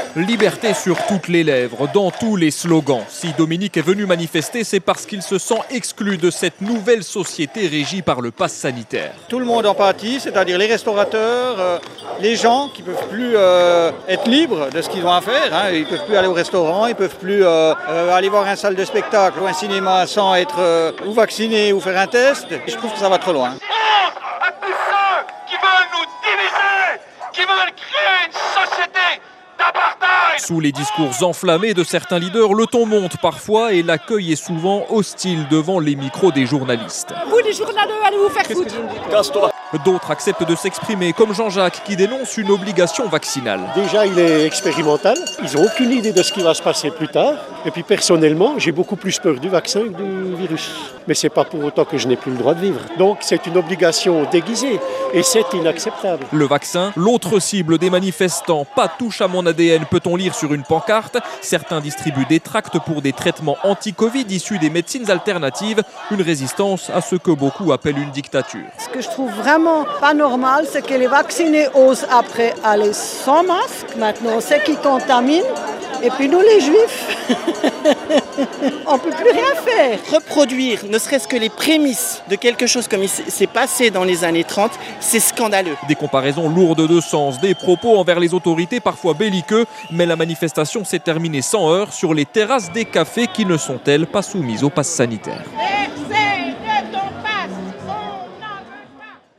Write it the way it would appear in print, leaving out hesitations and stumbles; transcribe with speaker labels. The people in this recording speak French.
Speaker 1: Liberté sur toutes les lèvres, dans tous les slogans. Si Dominique est venu manifester, c'est parce qu'il se sent exclu de cette nouvelle société régie par le pass sanitaire.
Speaker 2: Tout le monde en pâtit, c'est-à-dire les restaurateurs, les gens qui ne peuvent plus être libres de ce qu'ils ont à faire. Hein. Ils ne peuvent plus aller au restaurant, ils ne peuvent plus aller voir une salle de spectacle ou un cinéma sans être ou vacciné ou faire un test. Je trouve que ça va trop loin.
Speaker 3: À tous ceux qui veulent nous diviser, qui veulent créer une société d'apartheid.
Speaker 1: Sous les discours enflammés de certains leaders, le ton monte parfois et l'accueil est souvent hostile devant les micros des journalistes.
Speaker 4: Vous les journaleux, allez vous faire foutre.
Speaker 5: Casse-toi.
Speaker 1: D'autres acceptent de s'exprimer, comme Jean-Jacques qui dénonce une obligation vaccinale.
Speaker 6: Déjà, il est expérimental. Ils n'ont aucune idée de ce qui va se passer plus tard. Et puis personnellement, j'ai beaucoup plus peur du vaccin que du virus. Mais ce n'est pas pour autant que je n'ai plus le droit de vivre. Donc c'est une obligation déguisée et c'est inacceptable.
Speaker 1: Le vaccin, l'autre cible des manifestants. Pas touche à mon ADN, peut-on lire sur une pancarte. Certains distribuent des tracts pour des traitements anti-Covid issus des médecines alternatives. Une résistance à ce que beaucoup appellent une dictature.
Speaker 7: Ce que je trouve vraiment pas normal, c'est que les vaccinés osent après aller sans masque. Maintenant, on sait qui contamine. Et puis nous, les juifs, on ne peut plus rien faire.
Speaker 8: Reproduire ne serait-ce que les prémices de quelque chose comme il s'est passé dans les années 30, c'est scandaleux.
Speaker 1: Des comparaisons lourdes de sens, des propos envers les autorités parfois belliqueux, mais la manifestation s'est terminée sans heurts sur les terrasses des cafés qui ne sont-elles pas soumises au pass sanitaire.